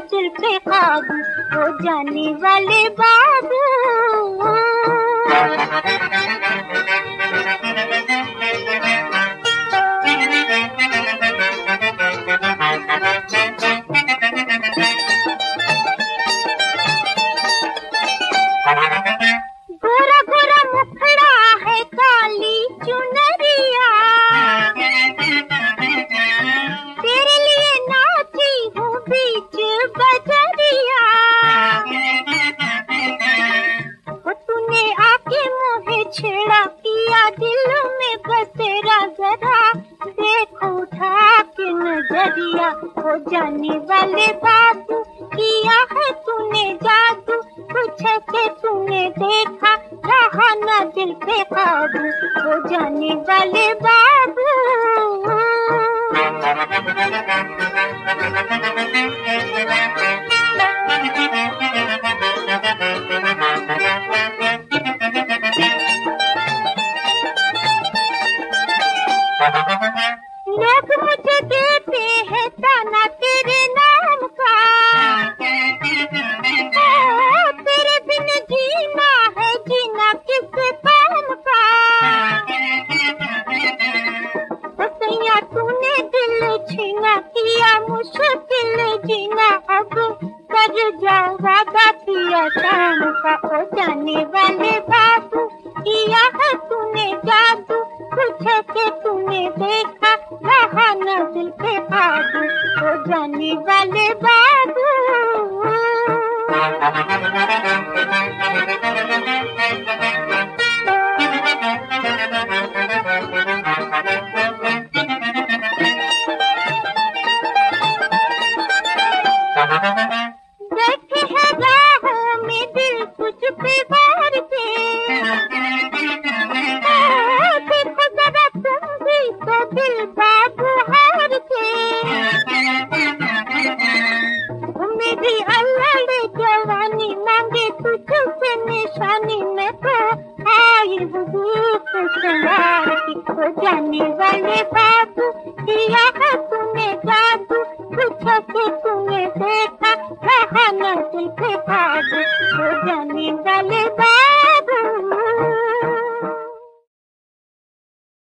दिल पे काबू, हो जाने वाले बाबू। गोरा गोरा मुखड़ा है काली चुनरिया, तेरे लिए नाची हूँ बीच बजरिया। वो तूने आके मुझे छेड़ा, किया दिल में बसेरा, जरा देखो उठा के नजरिया। हो जाने वाले बाबू, किया है तूने जादू, कुछ के तूने देखा, रहा ना दिल पे काबू। हो जाने वाले बाबू। लोग मुझे देते हैं ताना तेरे नाम का, तेरे बिन जीना है जीना किस काम का। सैया तूने दिल छीना, किया मुश्किल जीना, अब कर जाओ वादा पिया शाम का। हो जाने वाले बाबू, किया है तूने जादू, कुछ के तूने देखा, रहा न दिल पे काबू। हो जाने वाले बाबू। देखे है राहों में दिल कुछ बिगाड़ के, देखो जरा तुम भी तो दिल बाबू हार के। मेरी अल्लाह जवानी मांगे तुझसे निशानी, मैं तो आई की। हो जाने वाले बाबू, किया है तूने जादू, कुछ के तूने देखा, रहा न दिल पे काबू। हो जाने वाले